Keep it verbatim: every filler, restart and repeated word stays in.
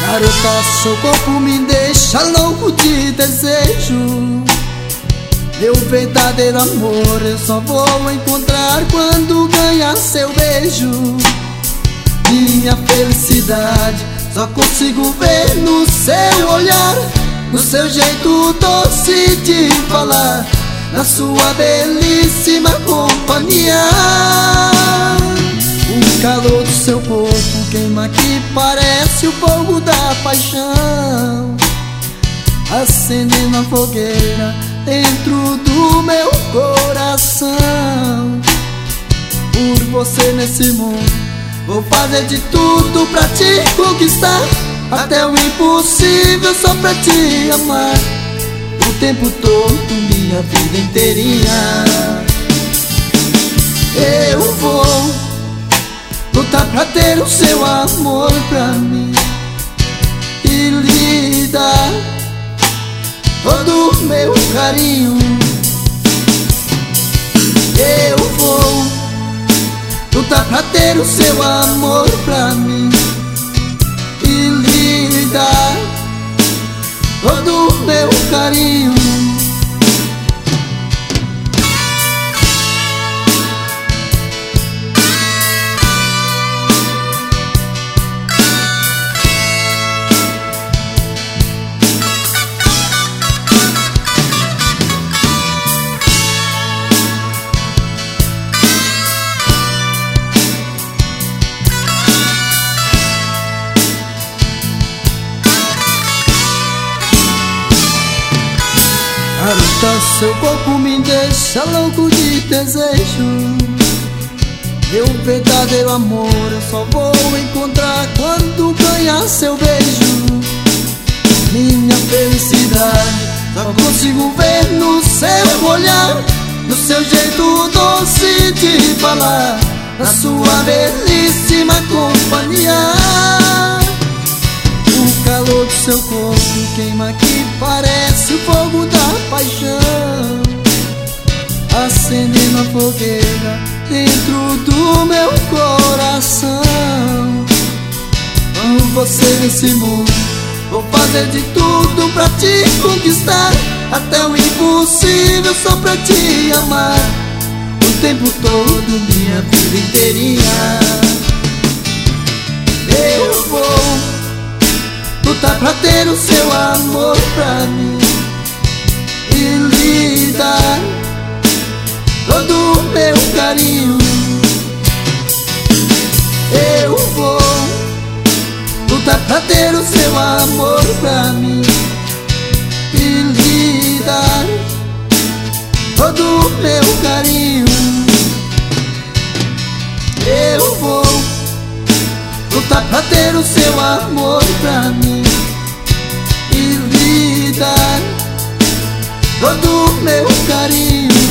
Garota, seu corpo me deixa louco de desejo. Meu verdadeiro amor eu só vou encontrar quando ganhar seu beijo. Minha felicidade só consigo ver no seu olhar, no seu jeito doce de falar, na sua belíssima companhia. O calor do seu corpo queima que parece o fogo da paixão, acendendo a fogueira dentro do meu coração. Por você nesse mundo vou fazer de tudo pra te conquistar, até o impossível só pra te amar, o tempo todo, minha vida inteirinha. Eu vou lutar pra ter o seu amor pra mim e lhe dar todo o meu carinho. Eu vou lutar pra ter o seu amor pra mim e lhe dar todo o meu carinho. Garota, seu corpo me deixa louco de desejo. Meu verdadeiro amor eu só vou encontrar quando ganhar seu beijo. Minha felicidade só consigo ver no seu olhar, no seu jeito doce de falar, na sua belíssima companhia. O calor do seu corpo queima que parece o fogo da paixão, acendendo a fogueira dentro do meu coração. Amo você nesse mundo, vou fazer de tudo pra te conquistar, até o impossível só pra te amar, o tempo todo, minha vida inteirinha. Eu vou lutar pra ter o seu amor pra mim e lhe dar todo o meu carinho. Eu vou lutar pra ter o seu amor pra mim e lhe dar todo o meu carinho. Eu vou lutar pra ter o seu amor pra mim e lhe dar todo o meu carinho.